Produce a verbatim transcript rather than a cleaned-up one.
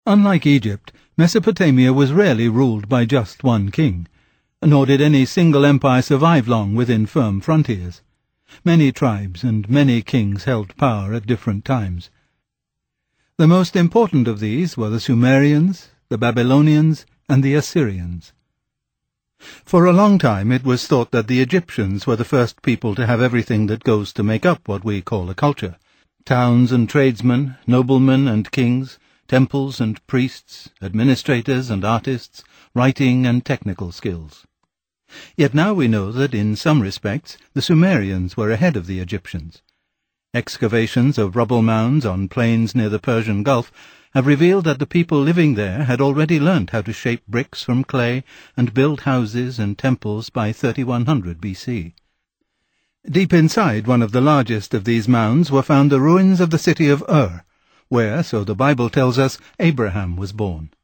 Unlike Egypt, Mesopotamia was rarely ruled by just one king, nor did any single empire survive long within firm frontiers. Many tribes and many kings held power at different times. The most important of these were the Sumerians, the Babylonians, and the Assyrians. For a long time it was thought that the Egyptians were the first people to have everything that goes to make up what we call a culture: towns and tradesmen, noblemen and kings, temples and priests, administrators and artists, writing and technical skills. Yet now we know that in some respects the Sumerians were ahead of the Egyptians. Excavations of rubble mounds on plains near the Persian Gulf have revealed that the people living there had already learnt how to shape bricks from clay and build houses and temples by thirty-one hundred B C. Deep inside one of the largest of these mounds were found the ruins of the city of Ur, where, so the Bible tells us, Abraham was born.